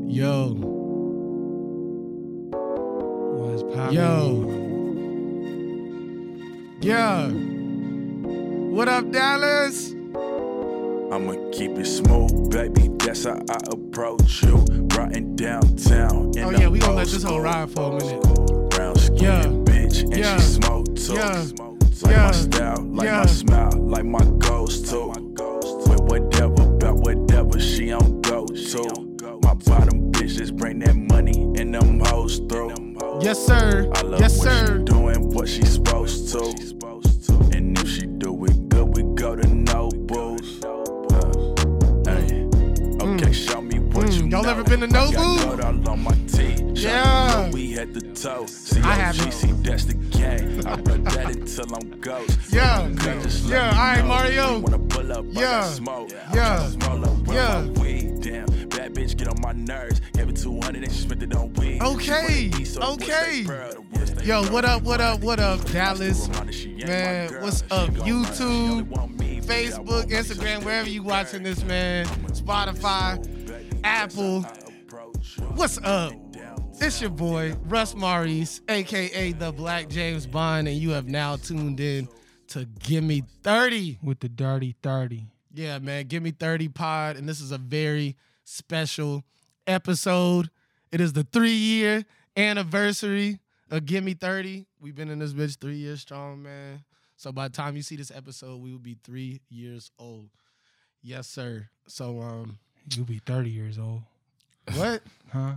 Yo. What's poppin'? Yo. Yeah. What up, Dallas? I'ma keep it smooth, baby. That's how I approach you. Riding downtown. Oh, yeah, we gonna let this whole ride for a minute. Brown skin, Yeah. bitch, and Yeah. she smoke too. Yeah. Like Yeah. my style, like Yeah. my smile, like my goals too. With whatever, about whatever she on go to. My bottom bitches bring that money and them hoes through. Yes, sir. I love Yes, when sir. she doing what she supposed to. And if she do it good, we go to Nobles. Hey, okay, show me what you know. Y'all ever been to Nobles? I got gold all on my teeth. Yeah. Show me we had the toe. See, I haven't. see, that's the game. I run that until I'm ghost. Yeah. Just let Yeah, me all right, know. Mario. Wanna pull up, I Yeah. got smoke. Yeah. Smoke up, run Yeah. my weed down. Bad bitch get on my nerves. Gave it 200 and she spent it on weed. Okay. Okay. Yo, what up, Dallas? Man, what's up, YouTube, Facebook, Instagram, wherever you watching this, man. Spotify, Apple. What's up? It's your boy, Russ Maurice, a.k.a. the Black James Bond, and you have now tuned in to Gimme 30. With the Dirty 30. Yeah, man, Gimme 30 pod, and this is a very special episode. It is the 3-year anniversary of Gimme 30. We've been in this bitch 3 years strong, man. So by the time you see this episode, we will be 3 years old. Yes, sir. So, You'll be 30 years old. what? Huh?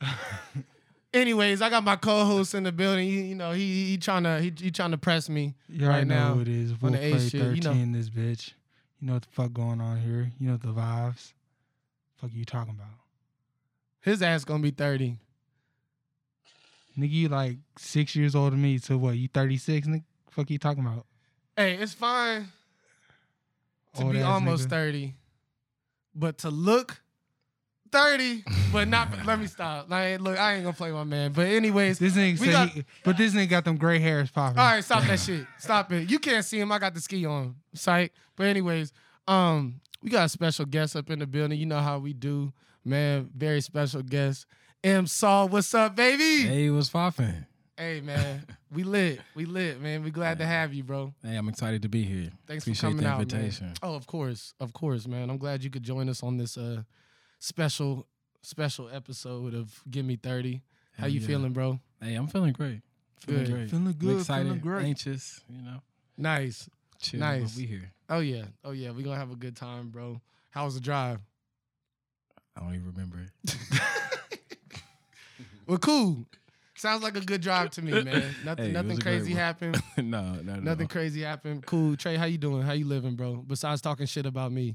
Anyways, I got my co-host in the building. You know, he trying to press me You right already know now who it is. on We'll the play A 13 shit. You know, this bitch. You know what the fuck going on here. You know the vibes. Fuck you talking about. his ass gonna be 30. Nigga, you like 6 years older than me. So what, you 36, nigga? Fuck you talking about? Hey, it's fine to Old be ass almost nigga. 30, but to look 30, but not. Let me stop. Like, look, I ain't gonna play my man. But anyways, This nigga we said got. but this nigga got them gray hairs popping. All right, stop that shit. Stop it. You can't see him. I got the ski on. Psych. But anyways, we got a special guest up in the building. You know how we do, man. Very special guest. M. Saul, what's up, baby? Hey, what's poppin'? Hey, man. We lit, man. We glad to have you, bro. Hey, I'm excited to be here. Thanks Appreciate for coming the out, invitation. man. Oh, of course, man. I'm glad you could join us on this special episode of Give Me 30. How you yeah. feeling, bro? Hey, I'm feeling great. Feeling Good. great. Feeling good, excited, feeling great. anxious, you know. Nice. Chill, Nice. but we here. Oh yeah. We're gonna have a good time, bro. How was the drive? I don't even remember it. Well, cool. Sounds like a good drive to me, man. Nothing, Hey, it nothing was a great crazy one. happened. no. Nothing crazy happened. Cool. Trey, how you doing? How you living, bro? Besides talking shit about me,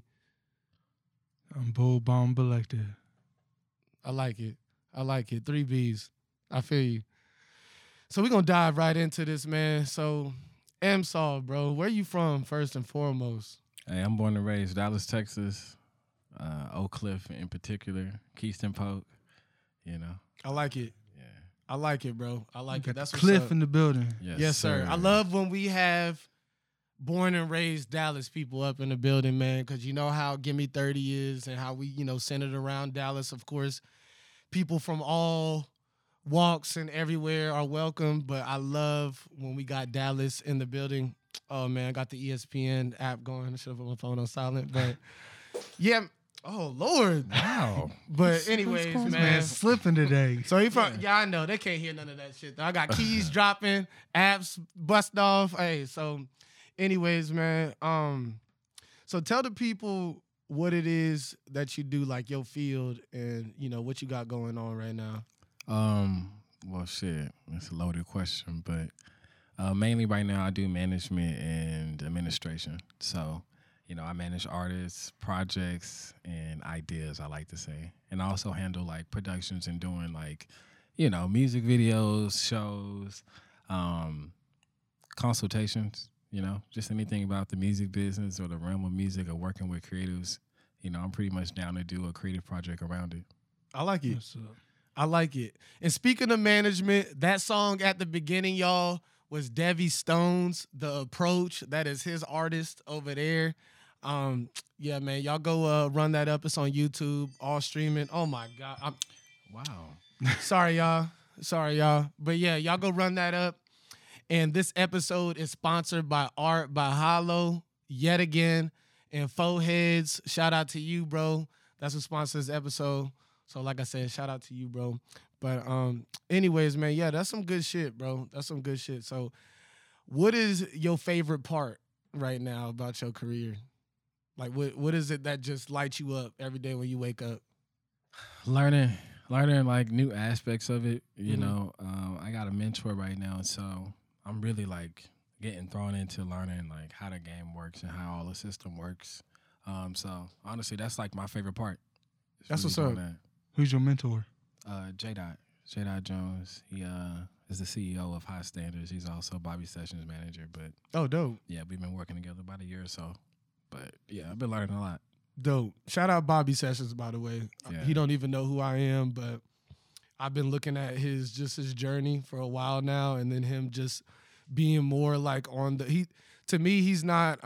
I'm Bull Bomb Collector. I like it. 3 B's. I feel you. So we're gonna dive right into this, man. So, Saul, bro, where you from first and foremost? Hey, I'm born and raised Dallas, Texas. Oak Cliff in particular. Keystone Polk, you know. I like it. Yeah. I like it, bro. I like Got it. That's the what's Cliff up. in the building. Yes, sir. I love when we have born and raised Dallas people up in the building, man, because you know how Gimme 30 is and how we, centered around Dallas. Of course, people from all walks and everywhere are welcome, but I love when we got Dallas in the building. Oh, man, I got the ESPN app going. I should have put my phone on silent, but yeah. Oh, Lord. Wow. But anyways, This man. man slipping today. So he from I know they can't hear none of that shit. Though. I got keys dropping, apps bust off. Hey, so anyways, man. So tell the people what it is that you do, like your field, and what you got going on right now. Well, shit, it's a loaded question, but mainly right now I do management and administration. So, I manage artists, projects, and ideas, I like to say. And I also handle, like, productions and doing, like, music videos, shows, consultations, just anything about the music business or the realm of music or working with creatives. I'm pretty much down to do a creative project around it. I like it. What's up? I like it. And speaking of management, that song at the beginning, y'all, was Devi Stones, The Approach. That is his artist over there. Yeah, man, y'all go run that up. It's on YouTube, all streaming. Oh my God, Wow. Sorry, y'all. But yeah, y'all go run that up. And this episode is sponsored by Art by Hollow yet again. And Four Heads, shout out to you, bro. That's what sponsors this episode. So like I said, shout out to you, bro. But anyways, man, yeah, that's some good shit, bro. That's some good shit. So what is your favorite part right now about your career? Like what is it that just lights you up every day when you wake up? Learning like new aspects of it. You Mhm. know, I got a mentor right now, so I'm really like getting thrown into learning like how the game works and how all the system works. So honestly, that's like my favorite part. It's That's what's doing up. Who's your mentor? J Dot Jones. He is the CEO of High Standards. He's also Bobby Sessions' manager. But Oh, dope. yeah, we've been working together about a year or so. But yeah, I've been learning a lot. Dope. Shout out Bobby Sessions, by the way. Yeah. He don't even know who I am, but I've been looking at his journey for a while now, and then him just being more like on the to me he's not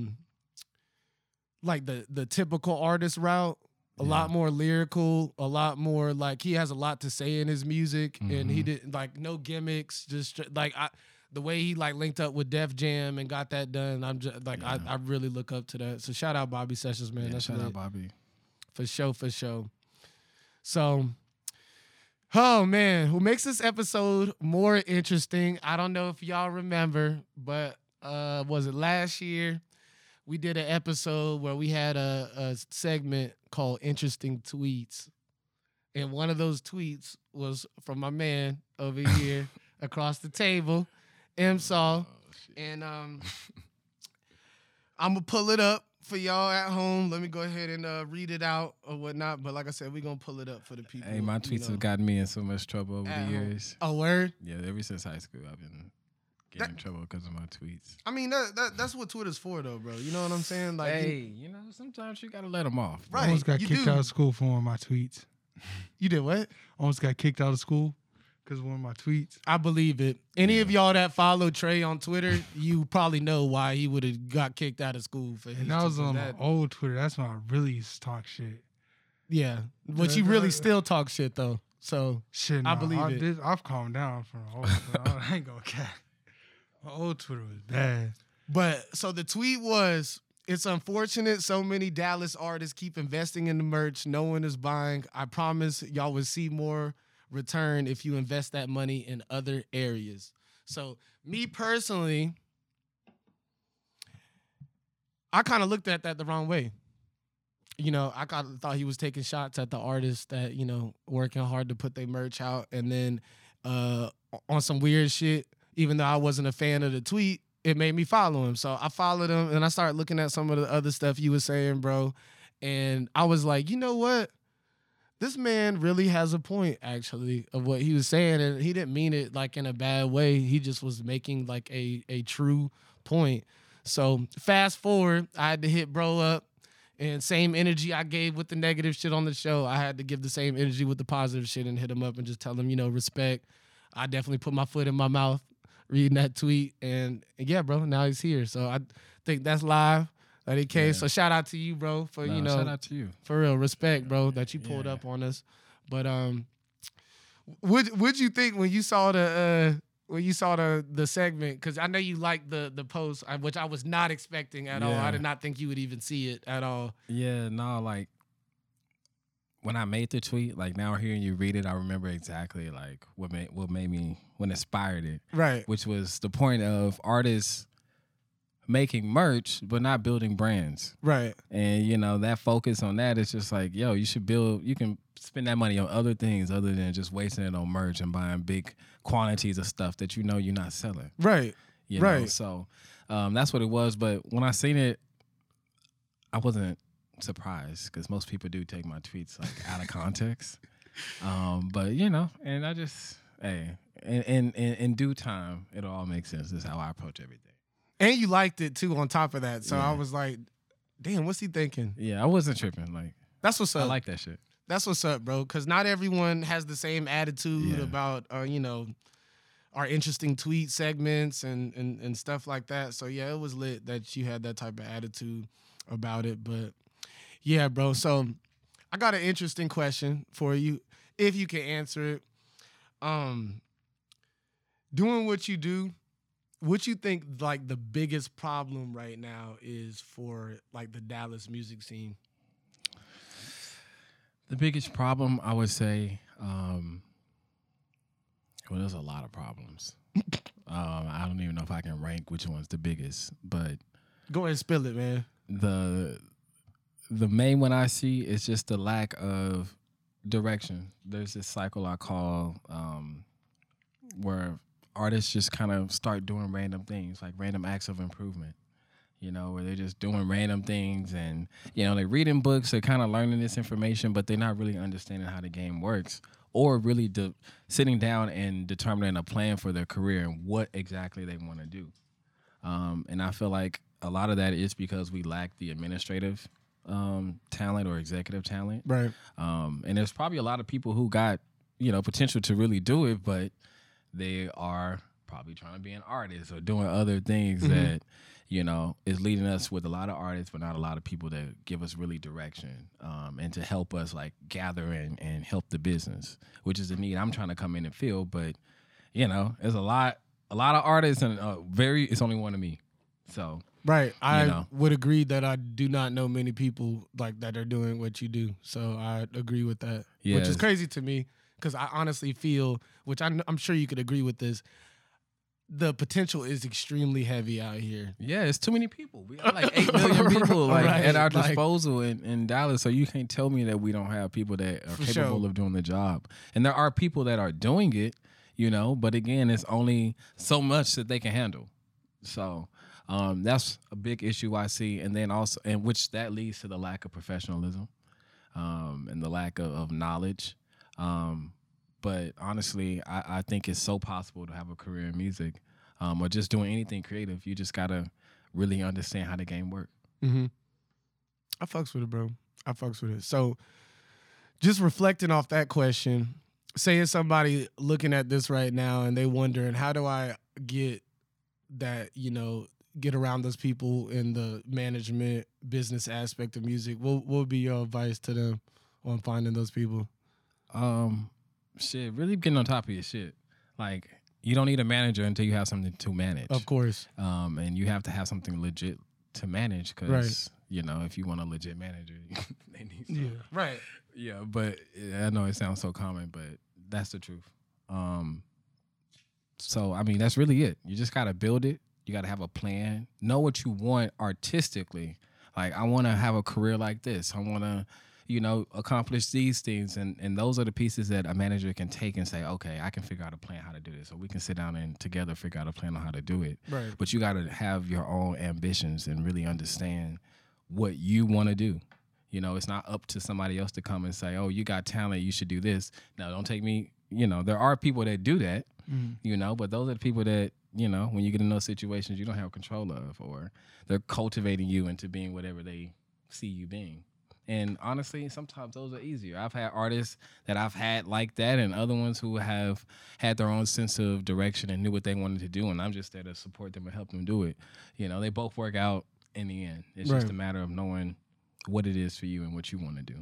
like the typical artist route. A Yeah. lot more lyrical, a lot more like he has a lot to say in his music, and he Mhm. didn't like no gimmicks. Just like the way he like linked up with Def Jam and got that done. I'm just like Yeah. I really look up to that. So shout out Bobby Sessions, man. Yeah, That's shout lit. out Bobby. For sure, for sure. So, oh man, who makes this episode more interesting? I don't know if y'all remember, but was it last year? We did an episode where we had a segment called Interesting Tweets. And one of those tweets was from my man over here across the table, M-Saw. And I'm going to pull it up for y'all at home. Let me go ahead and read it out or whatnot. But like I said, we're going to pull it up for the people. Hey, my you tweets know. have gotten me in so much trouble over At the home. years. Oh, word? Yeah, ever since high school, I've been getting in trouble because of my tweets. I mean, that's what Twitter's for, though, bro. You know what I'm saying? Like, Hey, you know, sometimes you gotta let them off. Right. I almost got you kicked do. out of school for one of my tweets. you did what? Almost got kicked out of school because of one of my tweets. I believe it. Any of y'all that follow Trey on Twitter, you probably know why he would have got kicked out of school for his And that was tweets. on my old Twitter. That's when I really used to talk shit. Yeah, but you really still talk shit though. So Shit, I nah, believe it. I've calmed down from the old Twitter. I ain't gonna cap. My old Twitter was bad. But so the tweet was, it's unfortunate so many Dallas artists keep investing in the merch. No one is buying. I promise y'all will see more return if you invest that money in other areas. So me personally, I kind of looked at that the wrong way. You know, I kind of thought he was taking shots at the artists that, you know, working hard to put their merch out. And then on some weird shit, even though I wasn't a fan of the tweet, it made me follow him. So I followed him and I started looking at some of the other stuff you were saying, bro. And I was like, you know what? This man really has a point, actually, of what he was saying. And he didn't mean it like in a bad way. He just was making like a true point. So fast forward, I had to hit bro up. And same energy I gave with the negative shit on the show, I had to give the same energy with the positive shit and hit him up and just tell him, you know, respect. I definitely put my foot in my mouth reading that tweet. And yeah, bro, now he's here. So I think that's live. That he came. Yeah. So shout out to you, bro, for, you know, shout out to you. for real, respect, bro, that you pulled Yeah. up on us. But what'd you think when you saw the segment? Because I know you liked the post, which I was not expecting at all. I Yeah. did not think you would even see it at all. Yeah, no, like when I made the tweet, like now hearing you read it, I remember exactly like what inspired it, Right. which was the point of artists making merch but not building brands. Right. And you know, that focus on that is just like, yo, you can spend that money on other things other than just wasting it on merch and buying big quantities of stuff that you know you're not selling. Right. You know? Right. So that's what it was. But when I seen it, I wasn't surprised because most people do take my tweets like out of context. But you know, and I just, hey, in due time, it'll all make sense. This is how I approach everything. And you liked it too on top of that. So Yeah. I was like, damn, what's he thinking? Yeah, I wasn't tripping. Like, That's what's I up. like that shit. That's what's up, bro. Because not everyone has the same attitude Yeah. about, you know, our interesting tweet segments and stuff like that. So yeah, it was lit that you had that type of attitude about it. But yeah, bro. So I got an interesting question for you. if you can answer it, doing what you do, what you think like the biggest problem right now is for like the Dallas music scene? The biggest problem, I would say, well, there's a lot of problems. I don't even know if I can rank which one's the biggest, but Go ahead and spill it, man. the main one I see is just the lack of direction. There's this cycle I call where artists just kind of start doing random things, like random acts of improvement. You know, where they're just doing random things and, you know, they're reading books, they're kind of learning this information, but they're not really understanding how the game works or really sitting down and determining a plan for their career and what exactly they want to do. And I feel like a lot of that is because we lack the administrative talent or executive talent. Right. And there's probably a lot of people who got, you know, potential to really do it, but they are probably trying to be an artist or doing other things that, you know, is leading us with a lot of artists, but not a lot of people that give us really direction and to help us like gather and help the business, which is the need I'm trying to come in and fill. But, you know, there's a lot of artists and it's only one of me. So, right. I know. would agree that I do not know many people like that are doing what you do. So I agree with that, which is Yes. crazy to me because I honestly feel, which I'm sure you could agree with this, the potential is extremely heavy out here. yeah, it's too many people. We have like 8 million people like Right, at our like- disposal in Dallas. So you can't tell me that we don't have people that are For capable sure. of doing the job. And there are people that are doing it, you know, but again, it's only so much that they can handle. So that's a big issue I see. And then also, and which that leads to the lack of professionalism and the lack of knowledge. But honestly, I think it's so possible to have a career in music or just doing anything creative. You just got to really understand how the game works. Mm-hmm. I fucks with it, bro. I fucks with it. So just reflecting off that question, say it's somebody looking at this right now and they wondering, how do I get that, you know, get around those people in the management business aspect of music? What would be your advice to them on finding those people? Shit, really getting on top of your shit. Like, you don't need a manager until you have something to manage. Of course. And you have to have something legit to manage because, Right. you know, if you want a legit manager, they need some. Yeah. Right. Yeah, but I know it sounds so common, but that's the truth. So, I mean, that's really it. You just got to build it. You got to have a plan. Know what you want artistically. Like, I want to have a career like this. I want to, you know, accomplish these things. And those are the pieces that a manager can take and say, okay, I can figure out a plan how to do this. Or we can sit down and together figure out a plan on how to do it. Right. But you got to have your own ambitions and really understand what you want to do. You know, it's not up to somebody else to come and say, oh, you got talent, you should do this. No, don't take me, you know, there are people that do that, you know, but those are the people that, you know, when you get in those situations you don't have control of, or they're cultivating you into being whatever they see you being. And honestly, sometimes those are easier. I've had artists that I've had like that and other ones who have had their own sense of direction and knew what they wanted to do, and I'm just there to support them and help them do it. You know, they both work out in the end. It's just Right. a matter of knowing what it is for you and what you want to do.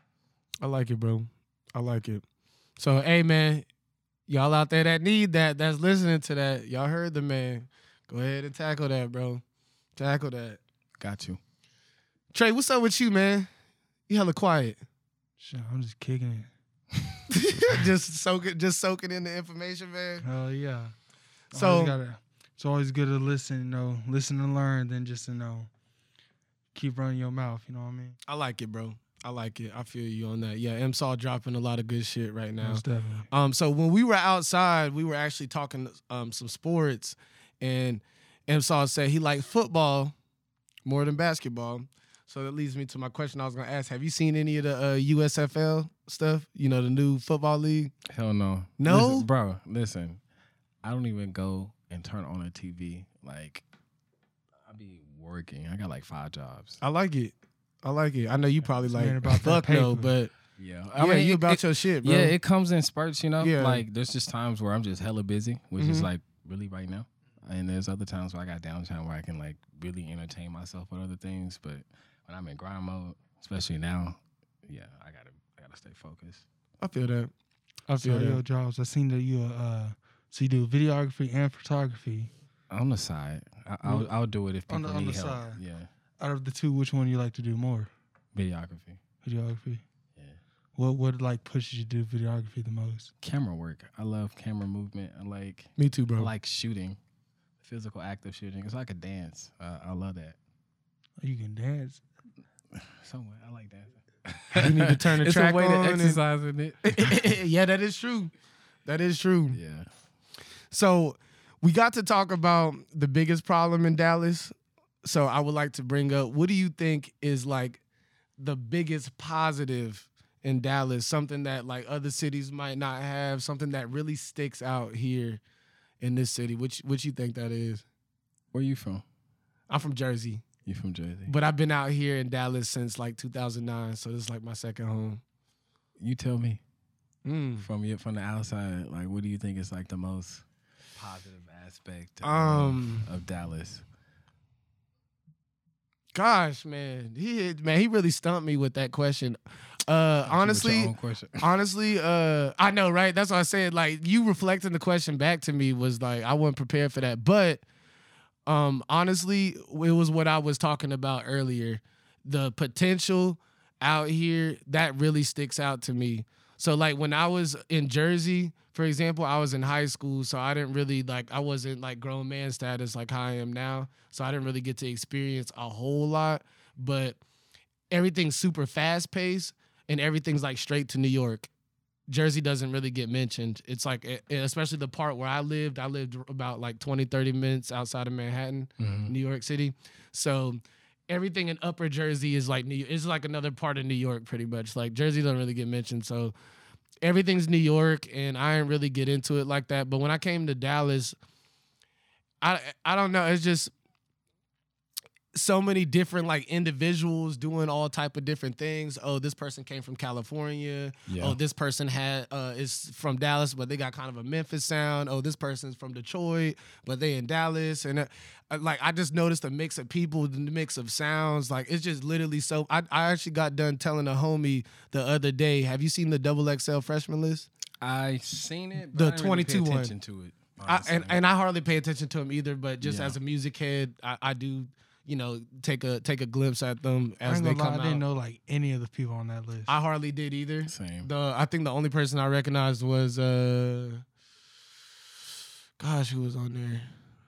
I like it, bro. I like it. So, hey, man, y'all out there that need that's listening to that, y'all heard the man. Go ahead and tackle that, bro. Tackle that. Got you. Trey, what's up with you, man? You hella quiet. Shit, I'm just kicking it. just soaking in the information, man. Hell yeah. So- It's always good to listen, you know, listen and learn than just, you know, keep running your mouth, you know what I mean? I like it, bro. I like it. I feel you on that. Yeah, M-Saw dropping a lot of good shit right now. Most definitely. So when we were outside, we were actually talking some sports, and M-Saw said he liked football more than basketball. So that leads me to my question I was going to ask. Have you seen any of the USFL stuff? You know, the new football league? Hell no. No? Listen, bro, listen. I don't even go and turn on a TV. Like, I be working. I got like 5 jobs. I like it. I like it. I know you probably This man like, about that fuck no, paper. but Yeah. you about your shit, bro. Yeah, it comes in spurts, you know? Yeah. Like, there's just times where I'm just hella busy, which is Mhm. like really right now. And there's other times where I got downtime where I can like really entertain myself with other things. But when I'm in grind mode, especially now, yeah, I gotta stay focused. I feel that. I So feel your that. jobs, I seen that so you do videography and photography. On the side, I'll do it if On people the need help. side. Yeah, Out of the two, which one you like to do more? videography. Videography. Yeah. What like pushes you to do videography the most? Camera work. I love camera movement. Me too, bro. I like shooting, physical act of shooting. It's like a dance. I love that. You can dance. Somewhat, I like dancing. You need to turn the it's track a way on to and- exercise in it. Yeah, that is true. That is true. Yeah. So we got to talk about the biggest problem in Dallas. So I would like to bring up, what do you think is like the biggest positive in Dallas? Something that like other cities might not have, something that really sticks out here in this city. Which you think that is? Where you from? I'm from Jersey, You from Jersey? but I've been out here in Dallas since like 2009. So this is like my second home. You tell me Mm. from the outside. Like, what do you think is like the most positive aspect of Dallas? Gosh, man, he really stumped me with that question. Honestly, I know, right? That's what I said. Like, you reflecting the question back to me was like, I wasn't prepared for that. But honestly, it was what I was talking about earlier. The potential out here, that really sticks out to me. So like when I was in Jersey, for example, I was in high school, so I didn't really I wasn't like grown man status like how I am now. So I didn't really get to experience a whole lot, but everything's super fast paced and everything's like straight to New York. Jersey doesn't really get mentioned. It's like, especially the part where I lived about like 20, 30 minutes outside of Manhattan, New York City. So everything in Upper Jersey is like it's like another part of New York pretty much. Like Jersey doesn't really get mentioned. So everything's New York and I didn't really get into it like that. But when I came to Dallas, I don't know. It's just so many different like individuals doing all type of different things. Oh, this person came from California. Yeah. Oh, this person is from Dallas, but they got kind of a Memphis sound. Oh, this person's from Detroit, but they in Dallas. And like I just noticed a mix of people, the mix of sounds. Like it's just literally so. I actually got done telling a homie the other day. Have you seen the XXL freshman list? I seen it. The But I didn't really 22 pay one. attention to it. honestly. And I hardly pay attention to them either. But just Yeah. as a music head, I do. You know, take a glimpse at them I as ain't they gonna lie, come I out. didn't know like any of the people on that list. I hardly did either. Same. I think the only person I recognized was gosh, who was on there?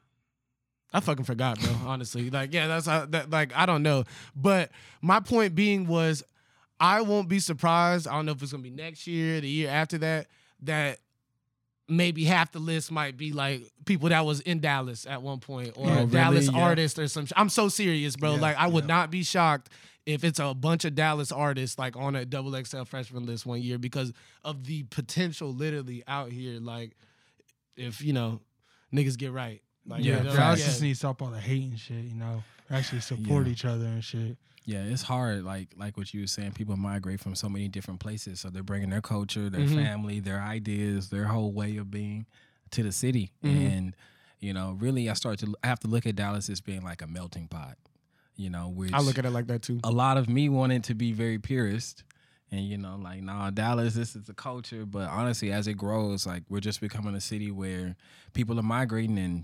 I fucking forgot, bro. Honestly, like, yeah, that's how, that. Like, I don't know. But my point being was, I won't be surprised. I don't know if it's gonna be next year, the year after that. That maybe half the list might be like people that was in Dallas at one point or Oh, a Dallas really? Yeah. artist or some. I'm so serious, bro. Yeah, Like, I would yeah. not be shocked if it's a bunch of Dallas artists like on a XXL freshman list one year because of the potential literally out here. Like, if niggas get right. Like, Yeah, Dallas facts. just needs to stop all the hate and shit. Actually support Yeah. each other and shit. Yeah, it's hard. Like what you were saying, people migrate from so many different places, so they're bringing their culture, their Mhm. family, their ideas, their whole way of being to the city. Mhm. And really, I have to look at Dallas as being like a melting pot. Which I look at it like that too. a lot of me wanted to be very purist, and like, nah, Dallas, this is the culture. But honestly, as it grows, like we're just becoming a city where people are migrating, and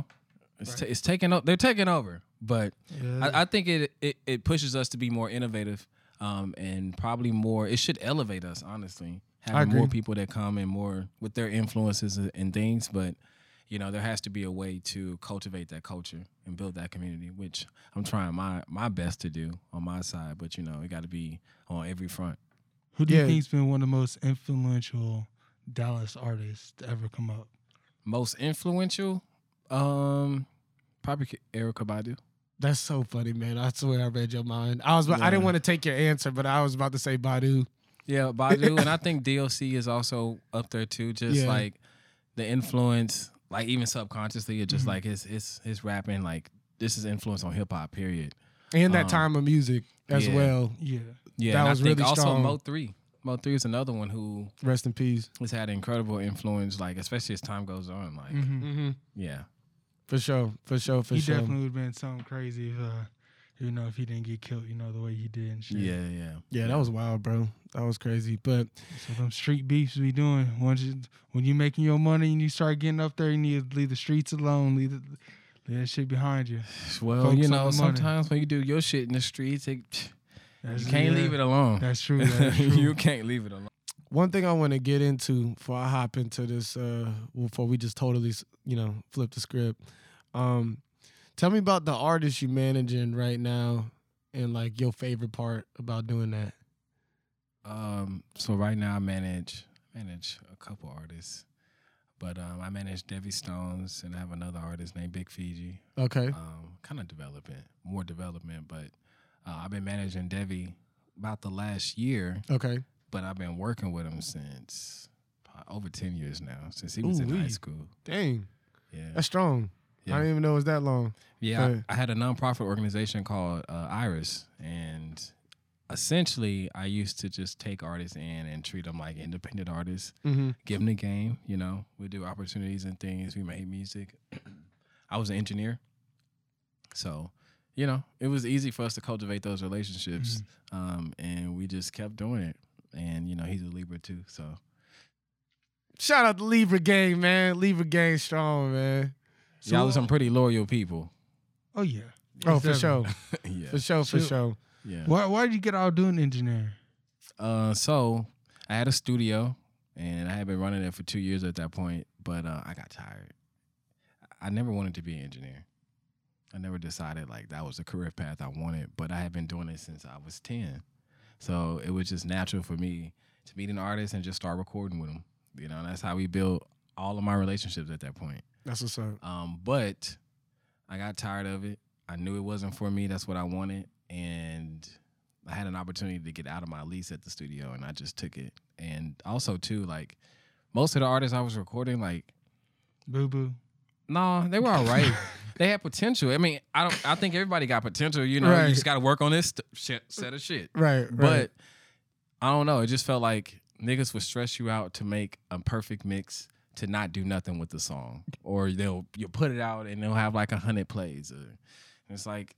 it's taking over. They're taking over, but. Yeah. I think it pushes us to be more innovative, and probably more. It should elevate us, honestly. Having more agree. people that come and more with their influences and things, but there has to be a way to cultivate that culture and build that community, which I'm trying my best to do on my side. But it got to be on every front. Who do you Yeah. think's been one of the most influential Dallas artists to ever come up? Most influential, probably Erykah Badu. That's so funny, man. I swear I read your mind. I didn't want to take your answer, but I was about to say Badu. Yeah, Badu, and I think DLC is also up there too. Just Yeah. like the influence, like even subconsciously, it's just like his rapping. Like this is influence on hip hop. Period. And that time of music as yeah. well. Yeah. Yeah, That and was I think really also strong. Mo3. Mo3 is another one who Rest in peace. has had incredible influence. Like especially as time goes on. Like Mm-hmm. Mm-hmm. yeah, For sure. He definitely would have been something crazy You know, if he didn't get killed, you know, the way he did and shit. Yeah, that was wild, bro. That was crazy. But So them street beefs we doing. When you making your money and you start getting up there, you need to leave the streets alone. Leave that shit behind you. Well, Focus you on know, the money. sometimes when you do your shit in the streets, you That's- can't yeah, leave it alone. That's true. That's true. You can't leave it alone. one thing I want to get into before I hop into this, before we just totally, flip the script. Tell me about the artists you managing right now and like your favorite part about doing that. So right now I manage a couple artists, but I manage Devi Stones and I have another artist named Big Fiji. Okay. Kind of more development, but I've been managing Devi about the last year, Okay. but I've been working with him since over 10 years now, since he was in high Ooh-wee. school. Dang. Yeah. That's strong. Yeah. I didn't even know it was that long. Yeah, Right. I had a nonprofit organization called Iris, and essentially I used to just take artists in and treat them like independent artists, Mm-hmm. give them the game, we do opportunities and things, we made music. I was an engineer, so, it was easy for us to cultivate those relationships, and we just kept doing it, and, he's a Libra too, so. Shout out to Libra Gang, man. Libra Gang strong, man. Y'all are some pretty loyal people. Oh yeah. Oh, for sure. Yeah. For sure, for So- sure. Yeah. Why did you get out doing engineering? So I had a studio, and I had been running it for 2 years at that point, but I got tired. I never wanted to be an engineer. I never decided like that was the career path I wanted, but I had been doing it since I was 10. So it was just natural for me to meet an artist and just start recording with them. And that's how we built all of my relationships at that point. That's what's up. But I got tired of it. I knew it wasn't for me. That's what I wanted. And I had an opportunity to get out of my lease at the studio, and I just took it. And also, too, like, most of the artists I was recording, like, Boo boo. no, they were all right. They had potential. I mean, I think everybody got potential, Right. You just got to work on this set of shit. Right. But I don't know. It just felt like niggas would stress you out to make a perfect mix to not do nothing with the song, or you'll put it out and they'll have like 100 plays. And it's like,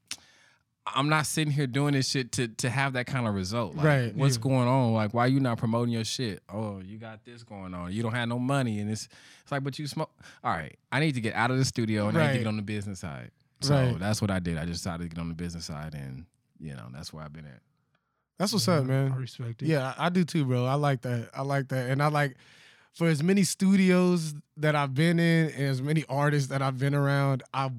I'm not sitting here doing this shit to have that kind of result. Like, Right, what's yeah. going on? Like, why you not promoting your shit? Oh, you got this going on. You don't have no money, and it's like, but you smoke. All right, I need to get out of the studio and I need to Right. get on the business side. So Right. that's what I did. I just decided to get on the business side, and that's where I've been at. That's what's up, man. I respect it. Yeah, I do too, bro. I like that. And I like for as many studios that I've been in and as many artists that I've been around, I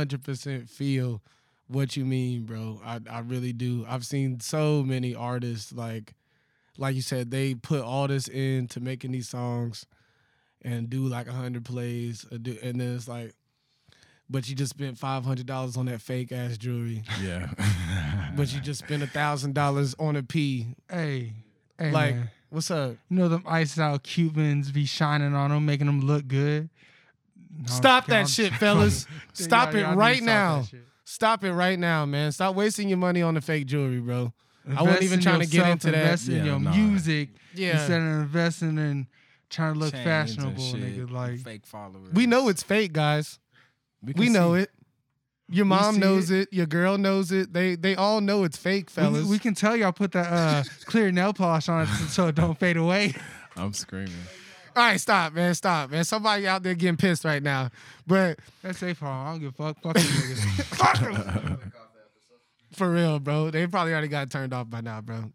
100% feel what you mean, bro. I really do. I've seen so many artists like you said, they put all this into making these songs and do like 100 plays, and then it's like, but you just spent $500 on that fake ass jewelry. Yeah. But you just spent $1,000 on a P. Hey, Like, man. what's up? You know them iced out Cubans be shining on them, making them look good. No, Stop I'm- that shit, fellas. Stop it Y'all need to right stop now. that shit. Stop it right now, man. Stop wasting your money on the fake jewelry, bro. I wasn't Invest even in trying to get yourself, into that. Invest in Yeah, your nah. music Yeah. instead of investing in trying to look Chains and fashionable, shit, nigga. Like, fake followers. We know it's fake, guys. can We know see. it. Your mom see knows it. Your girl knows it. They all know it's fake, fellas. we can tell y'all put that clear nail polish on it so it don't fade away. I'm screaming. All right, stop, man. Stop, man. Somebody out there getting pissed right now. But That's their problem. I don't give a fuck. Fuck them niggas. fuck 'em. For real, bro. They probably already got turned off by now, bro.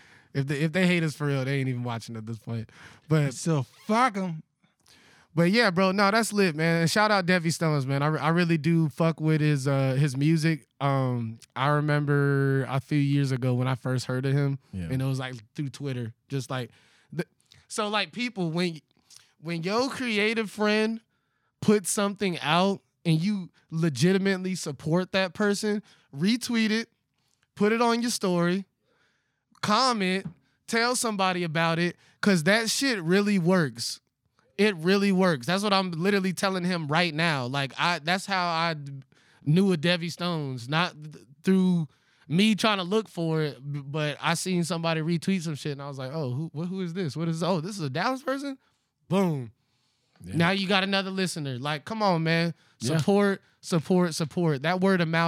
If they hate us for real, they ain't even watching at this point. But So fuck them. yeah, bro. No, that's lit, man. And shout out Devi Stones, man. I really do fuck with his music. I remember a few years ago when I first heard of him, Yeah. and it was like through Twitter, just like so like people when your creative friend puts something out and you legitimately support that person, retweet it, put it on your story, comment, tell somebody about it, because that shit really works. It really works. That's what I'm literally telling him right now. Like that's how I knew of Devi Stones, not through me trying to look for it, but I seen somebody retweet some shit and I was like, oh, who is this? What is? Oh, this is a Dallas person. Boom. Yeah. Now you got another listener. Like, come on, man. Yeah. Support. That word of mouth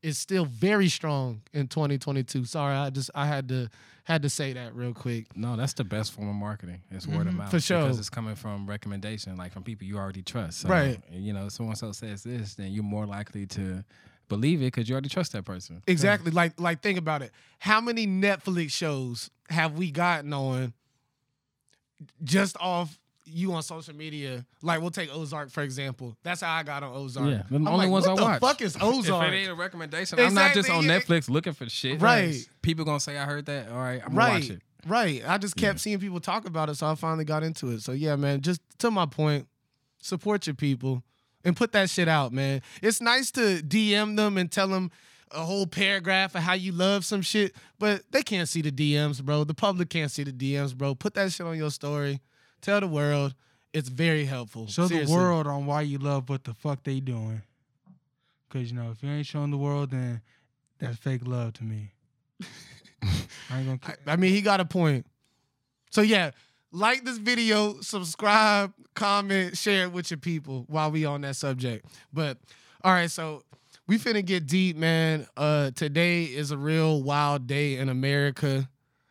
is still very strong in 2022. Sorry, I had to say that real quick. No, that's the best form of marketing. It's word of mouth. For sure. Because it's coming from recommendation, like from people you already trust. So, Right. You know, if someone else says this, then you're more likely to believe it because you already trust that person. Exactly. Like think about it. How many Netflix shows have we gotten on just off you on social media? Like we'll take Ozark for example. That's how I got on Ozark. Yeah, the I'm only like, ones what I watch. the fuck is Ozark? If it ain't a recommendation, I'm not just on Exactly, yeah. Netflix looking for shit. Right. People gonna say I heard that. All right, I'm gonna watch it. Right. I just kept seeing people talk about it, so I finally got into it. So yeah, man, just to my point, support your people and put that shit out, man. It's nice to DM them and tell them a whole paragraph of how you love some shit, but they can't see the DMs, bro. The public can't see the DMs, bro. Put that shit on your story. Tell the world. It's very helpful. Show Seriously. the world on why you love what the fuck they doing. Because, you know, if you ain't showing the world, then that's fake love to me. I ain't gonna. I mean, he got a point. So yeah, like this video, subscribe, comment, share it with your people while we on that subject. But all right, so we finna get deep, man. Today is a real wild day in America.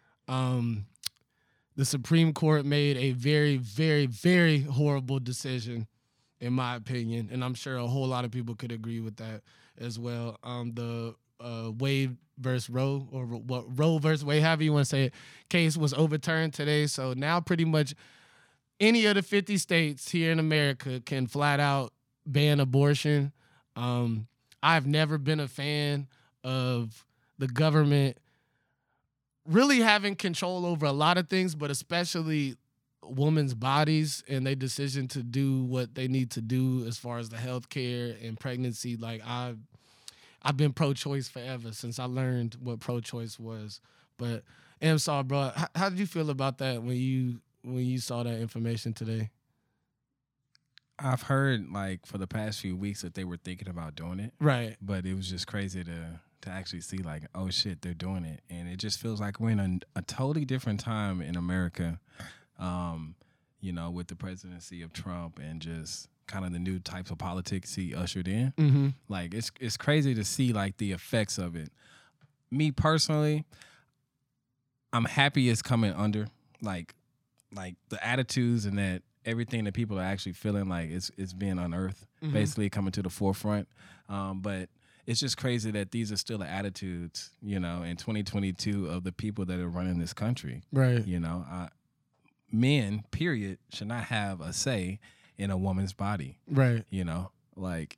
The Supreme Court made a very, very, very horrible decision, in my opinion, and I'm sure a whole lot of people could agree with that as well. The Wade versus Roe, or what Roe versus Wade, however you want to say it, case was overturned today. So now pretty much any of the 50 states here in America can flat out ban abortion. I've never been a fan of the government really having control over a lot of things, but especially women's bodies and their decision to do what they need to do as far as the health care and pregnancy. Like I've been pro-choice forever since I learned what pro-choice was. But Amsar, bro, how did you feel about that when you saw that information today? I've heard like for the past few weeks that they were thinking about doing it. Right. But it was just crazy to actually see like, oh shit, they're doing it. And it just feels like we're in a totally different time in America, you know, with the presidency of Trump and just kind of the new types of politics he ushered in. Mm-hmm. Like it's crazy to see like the effects of it. Me personally, I'm happy it's coming under like the attitudes and that everything that people are actually feeling like it's being unearthed, basically coming to the forefront. But it's just crazy that these are still the attitudes, you know, in 2022 of the people that are running this country. Right. You know, men, period, should not have a say in a woman's body. Right. You know, like,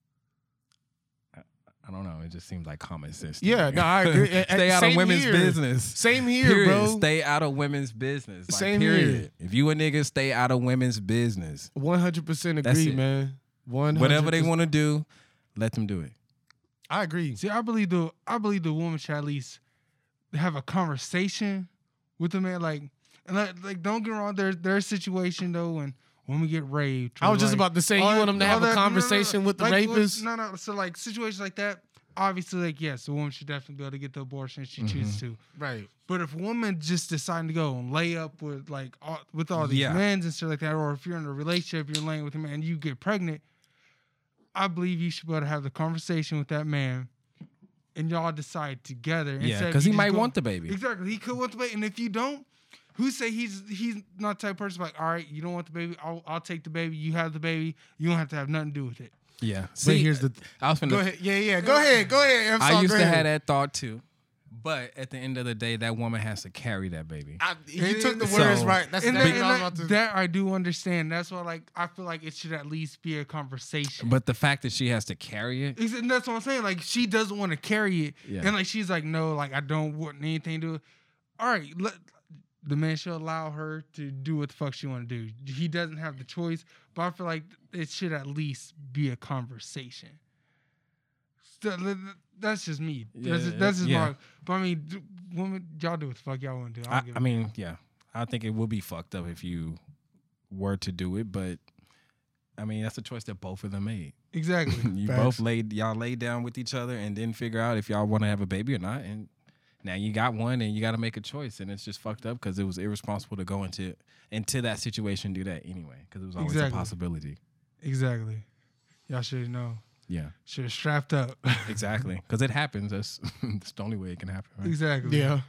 I don't know. It just seems like common sense. Yeah, no, I agree. Stay out of women's business. Same here, period. bro. Stay out of women's business. Like, Same period. here. If you a nigga, stay out of women's business. 100% That's agree, it. man. 100%. Whatever they want to do, let them do it. I agree. See, I believe the woman should at least have a conversation with the man. Like don't get me wrong. There's a situation though when women get raped. I was just about to say, you want them to have a conversation with the rapist? No. So like situations like that, obviously, like yes, the woman should definitely be able to get the abortion if she chooses to. Right. But if a woman just deciding to go and lay up with like with all these men and stuff like that, or if you're in a relationship, you're laying with a man and you get pregnant, I believe you should be able to have the conversation with that man, and y'all decide together. Yeah, because he might want the baby. Exactly, he could want the baby, and if you don't, who say he's not the type of person like, all right, you don't want the baby, I'll take the baby, you have the baby, you don't have to have nothing to do with it. Yeah. But See, here's the. I was finna, Go ahead. Yeah. Go ahead. I used to have that thought too, but at the end of the day, that woman has to carry that baby. You took the So- words right. That's And exactly what I was about to. that I do understand. That's why, like, I feel like it should at least be a conversation. But the fact that she has to carry it, And that's what I'm saying. Like, she doesn't want to carry it, Yeah. and like she's like, no, like I don't want anything to do. All right, the man should allow her to do what the fuck she want to do. He doesn't have the choice, but I feel like it should at least be a conversation. So, that's just me. That's just my. But I mean, women, y'all do what the fuck y'all want to do. I mean, yeah, I think it would be fucked up if you were to do it, but I mean, that's a choice that both of them made. Exactly. You both laid down with each other and then figure out if y'all want to have a baby or not, and now you got one and you got to make a choice, and it's just fucked up because it was irresponsible to go into that situation and do that anyway because it was always a possibility. Exactly. Y'all should know. Yeah, should have strapped up. exactly. Because it happens. That's the only way it can happen. Right? Exactly. Yeah.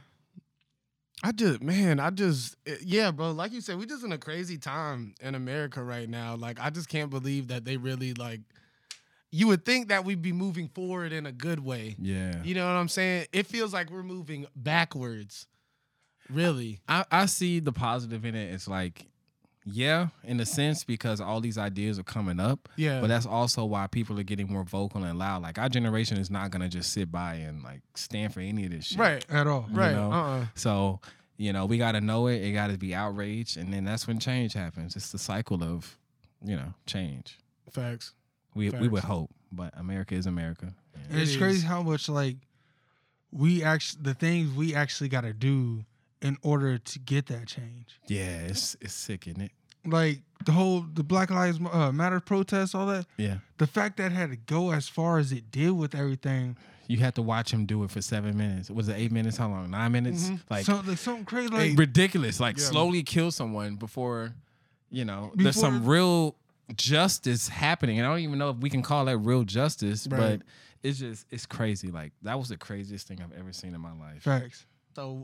Yeah, bro. Like you said, we just in a crazy time in America right now. Like, I just can't believe that they really like. You would think that we'd be moving forward in a good way. Yeah. You know what I'm saying? It feels like we're moving backwards. Really. I see the positive in it. It's like, yeah, in a sense, because all these ideas are coming up. Yeah. But that's also why people are getting more vocal and loud. Like, our generation is not gonna just sit by and like stand for any of this shit. Right. At all. Right. know? So, we gotta know it. It gotta be outraged, and then that's when change happens. It's the cycle of, change. Facts. We would hope, but America is America. And it's crazy how much like the things we actually got to do in order to get that change. Yeah, it's sick, isn't it? Like the Black Lives Matter protests, all that. Yeah. The fact that it had to go as far as it did with everything. You had to watch him do it for 7 minutes. Was it 8 minutes? How long? 9 minutes? Mm-hmm. Like something crazy, like ridiculous. Like Yeah. slowly kill someone before, there's some real justice happening. And I don't even know if we can call that real justice, Right. but it's crazy. Like, that was the craziest thing I've ever seen in my life. facts. So,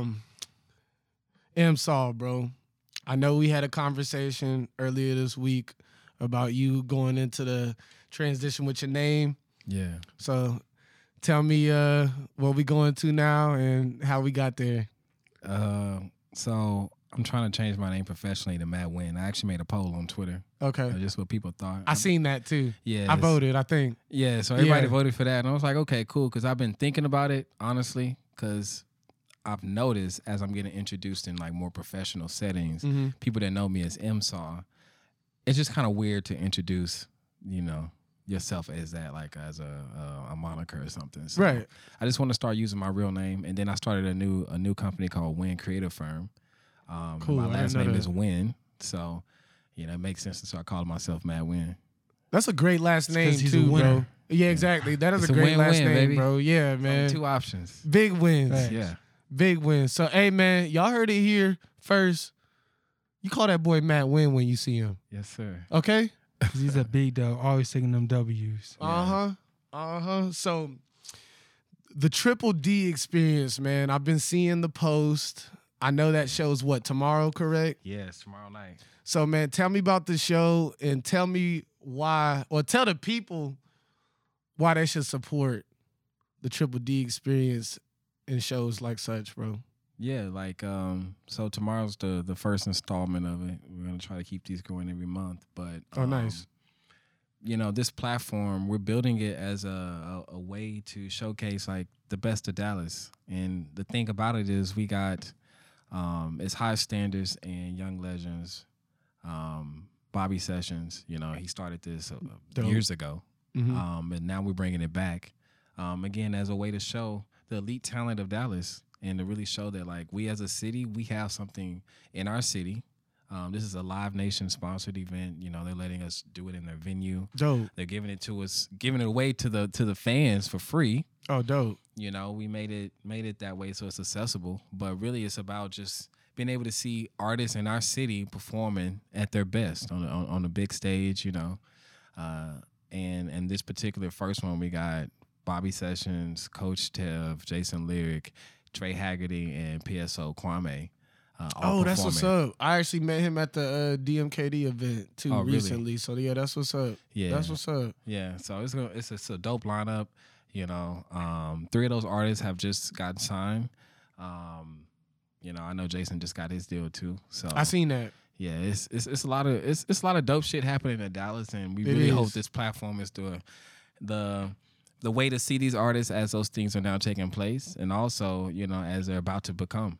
Saul, bro. I know we had a conversation earlier this week about you going into the transition with your name. Yeah. So, tell me what we going to now and how we got there. So I'm trying to change my name professionally to Matt Wynn. I actually made a poll on Twitter. Okay. Just what people thought. I seen that too. Yeah. I voted, I think. Yeah, so everybody Yeah. voted for that. And I was like, okay, cool. Because I've been thinking about it, honestly, because I've noticed as I'm getting introduced in like more professional settings, Mm-hmm. people that know me as M-Saw, it's just kind of weird to introduce, yourself as that, like as a moniker or something. So Right. I just want to start using my real name. And then I started a new company called Wynn Creative Firm. Cool, My I last didn't know name that. is Wynn. So, it makes sense to start calling myself Matt Wynn. That's a great last name 'cause he's a too, bro. winner. Yeah, exactly. That is It's a a great last win-win, name, baby. bro. Yeah, man. Two options. Big wins. Facts. Yeah. Big wins. So, hey, man, y'all heard it here first. You call that boy Matt Wynn when you see him, Yes, sir. okay? 'Cause he's a big dog, always taking them W's. So, the Triple D experience, man. I've been seeing the post. I know that show's tomorrow, correct? Yes, tomorrow night. So, man, tell me about the show and tell me why, or tell the people why they should support the Triple D experience in shows like such, bro. Yeah, like so tomorrow's the first installment of it. We're gonna try to keep these going every month, but Oh, nice. This platform, we're building it as a way to showcase like the best of Dallas. And the thing about it is we got it's high standards and young legends. Bobby Sessions, he started this Dope. years ago. Mm-hmm. And now we're bringing it back again as a way to show the elite talent of Dallas and to really show that like we as a city, we have something in our city. This is a Live Nation sponsored event. They're letting us do it in their venue. Dope. They're giving it to us, giving it away to the fans for free. Oh, dope. We made it that way so it's accessible. But really, it's about just being able to see artists in our city performing at their best on the big stage. And this particular first one, we got Bobby Sessions, Coach Tev, Jason Lyric, Trey Haggerty, and PSO Kwame. All That's what's performing. up. I actually met him at the DMKD event too Oh, really? recently. So yeah, that's what's up. Yeah, That's what's up. Yeah, so it's a dope lineup. 3 of those artists have just gotten signed. I know Jason just got his deal too. So I seen that. yeah, it's a lot of dope shit happening in Dallas, and we It really hope is. this platform is the way to see these artists as those things are now taking place, and also as they're about to become.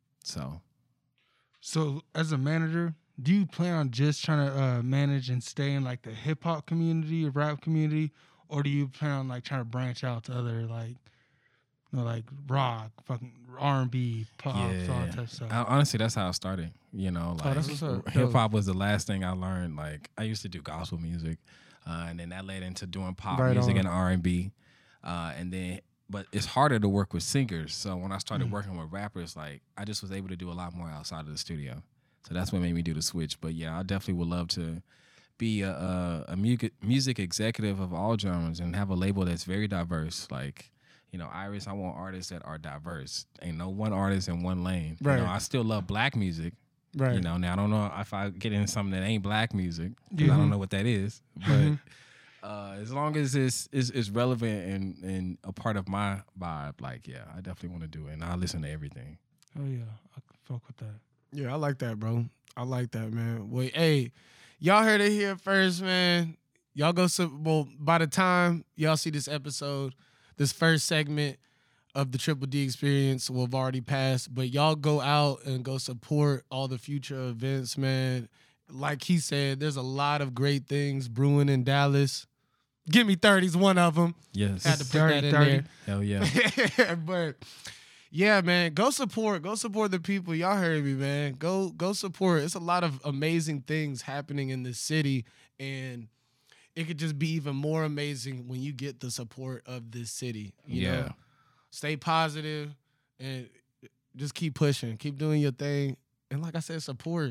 So, as a manager, do you plan on just trying to manage and stay in like the hip hop community, rap community, or do you plan on like trying to branch out to other like rock, fucking R&B, pop, all that type of stuff? Honestly, that's how I started. that's what's up. Hip hop was the last thing I learned. Like I used to do gospel music, and then that led into doing pop Right music on. and R&B, but it's harder to work with singers. So when I started working with rappers, like I just was able to do a lot more outside of the studio. So that's what made me do the switch. But yeah, I definitely would love to be a music executive of all genres and have a label that's very diverse. Like, you know, Iris, I want artists that are diverse. Ain't no one artist in one lane. Right. You know, I still love black music. Right. You know, now I don't know if I get in something that ain't black music, 'cause I don't know what that is. But as long as it's relevant and a part of my vibe, like, yeah, I definitely want to do it. And I listen to everything. Oh yeah, I can fuck with that. Yeah, I like that, bro. I like that, man. Wait, hey, y'all heard it here first, man. Y'all go well, by the time y'all see this episode, this first segment of the Triple D Experience will have already passed. But y'all go out and go support all the future events, man. Like he said, there's a lot of great things brewing in Dallas. Give Me 30's one of them. Yes. Had to put that in there. Hell yeah. But yeah, man, go support the people. Y'all heard me, man. Go support. It's a lot of amazing things happening in this city, and it could just be even more amazing when you get the support of this city. You know? Stay positive and just keep pushing. Keep doing your thing. And like I said, support.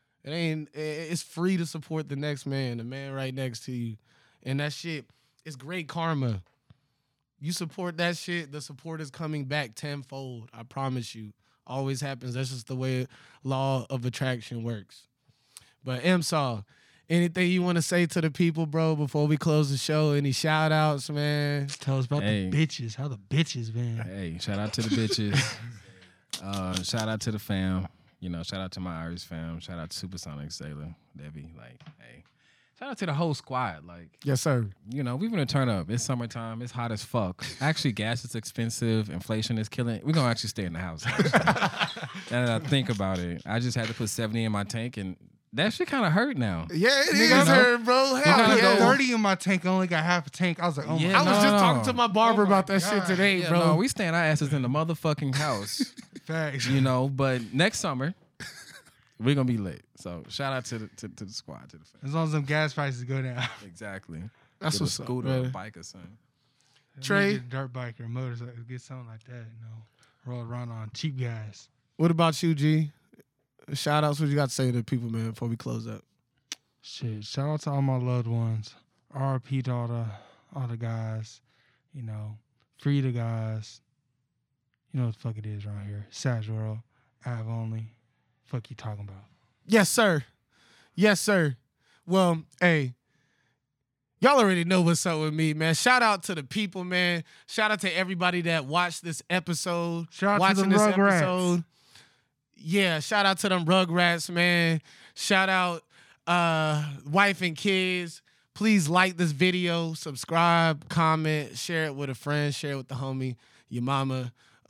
It's free to support the next man, the man right next to you. And that shit is great karma. You support that shit, the support is coming back tenfold. I promise you. Always happens. That's just the way law of attraction works. But M-Saw, anything you want to say to the people, bro, before we close the show? Any shout outs, man? Tell us about the bitches. How the bitches been? Hey, shout out to the bitches. Shout out to the fam. You know, shout out to my Irish fam. Shout out to Supersonic, Sailor, Debbie. Like, hey. Shout out to the whole squad. Like, yes, sir. You know, we're gonna turn up. It's summertime. It's hot as fuck. Actually, gas is expensive. Inflation is killing. We're gonna actually stay in the house. Now that I think about it, I just had to put 70 in my tank, and that shit kind of hurt now. Yeah, it is know? hurt, bro. Hell I yeah. 30 in my tank. I only got half a tank. I was like, oh Yeah, my I was just talking to my barber about that shit today, Yeah, bro. no, we staying our asses in the motherfucking house. Facts. You know, but next summer we're gonna be lit. So shout out to the squad, to the fans. As long as them gas prices go down. Exactly. That's Get a what's up, scooter or a man. bike or something. Trey? Get a dirt bike or a motorcycle. Get something like that, you know. Roll around on cheap gas. What about you, G? Shout outs, what you got to say to the people, man, before we close up? Shit, shout out to all my loved ones. RP to all the guys. You know, free the guys. You know what the fuck it is around here. Sag World, Av only. Fuck you talking about? Yes, sir. Yes, sir. Well, hey, y'all already know what's up with me, man. Shout out to the people, man. Shout out to everybody that watched this episode. Shout out to them Rugrats. Yeah, shout out to them Rugrats, man. Shout out wife and kids. Please like this video, subscribe, comment, share it with a friend, share it with the homie, your mama,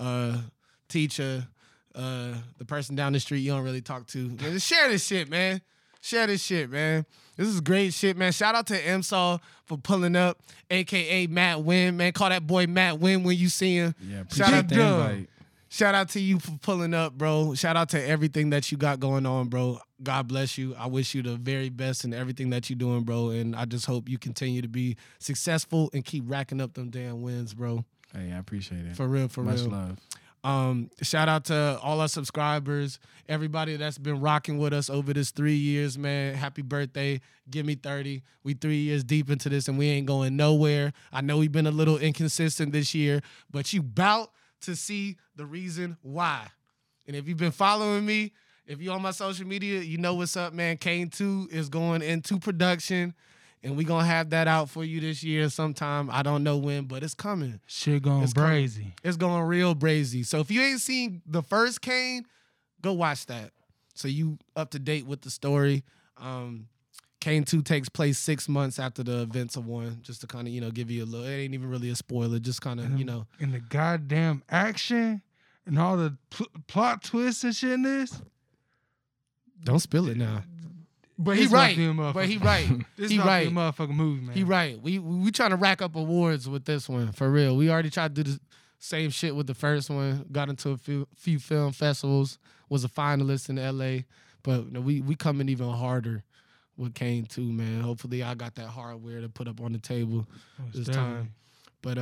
teacher, the person down the street you don't really talk to. Man, just share this shit, man. Share this shit, man. This is great shit, man. Shout out to M-Saw for pulling up, a.k.a. Matt Wynn, man. Call that boy Matt Wynn when you see him. Yeah, Shout out appreciate the invite. Shout out to you for pulling up, bro. Shout out to everything that you got going on, bro. God bless you. I wish you the very best in everything that you're doing, bro. And I just hope you continue to be successful and keep racking up them damn wins, bro. Hey, I appreciate it. For real, Much love. Shout out to all our subscribers, everybody that's been rocking with us over this 3 years, man. Happy birthday. Give me 30. We 3 years deep into this and we ain't going nowhere. I know we've been a little inconsistent this year, but you bout to see the reason why. And if you've been following me, if you're on my social media, you know what's up, man. Kane 2 is going into production, and we going to have that out for you this year sometime. I don't know when, but it's coming. Shit going It's coming. brazy. It's going real brazy. So if you ain't seen the first Kane, go watch that. So you up to date with the story. Kane 2 takes place 6 months after the events of 1, just to kind of, give you a little, it ain't even really a spoiler, just kind of, And the goddamn action and all the plot twists and shit in this. Don't spill it now. But It's he right. about to be a motherfucker. But he right. This He is about to right. be a motherfucking movie, man. He right. We trying to rack up awards with this one, for real. We already tried to do the same shit with the first one. Got into a few film festivals. Was a finalist in LA. But we coming even harder with Kane 2, man. Hopefully I got that hardware to put up on the table this time. But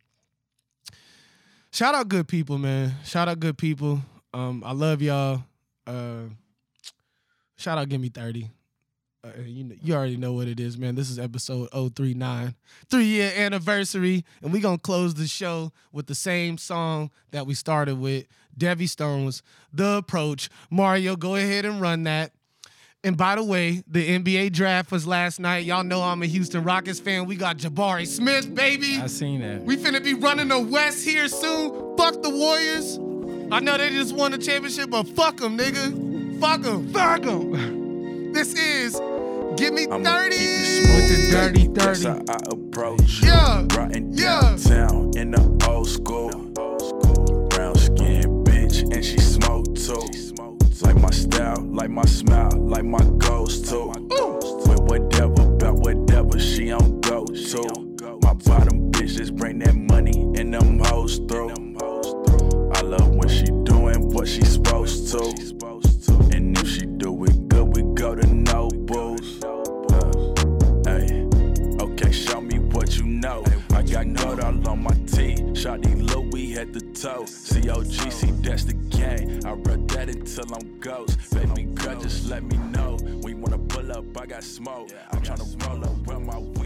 shout out good people, man. Shout out good people. I love y'all. Shout out Give Me 30. You already know what it is, man. This is episode 039, 3-year anniversary, and we gonna close the show with the same song that we started with, Debbie Stone's The Approach. Mario, go ahead and run that. And by the way, the NBA draft was last night. Y'all know I'm a Houston Rockets fan. We got Jabari Smith, baby. I seen that. We finna be running the West here soon. Fuck the Warriors. I know they just won the championship, but fuck them, nigga. Fuck them. Fuck 'em. This is Give Me 30 With the dirty 30. That's how I approach. Yeah. Riding Yeah. downtown in the old school. Brown skin bitch, and she smoke too. Like my style, like my smile, like my goals too. With whatever, about whatever she on go to. My bottom bitch just bring that money and them hoes through. I love when she doing what she supposed to. And if she do it good, we go to Nobles. Hey, okay, show me what you know. I got gold all on my tee. Shawty Louis at the toe. COGC, that's the game. I rub that until I'm ghost. Baby girl, just let me know. We wanna pull up, I got smoke. I'm tryna roll up with my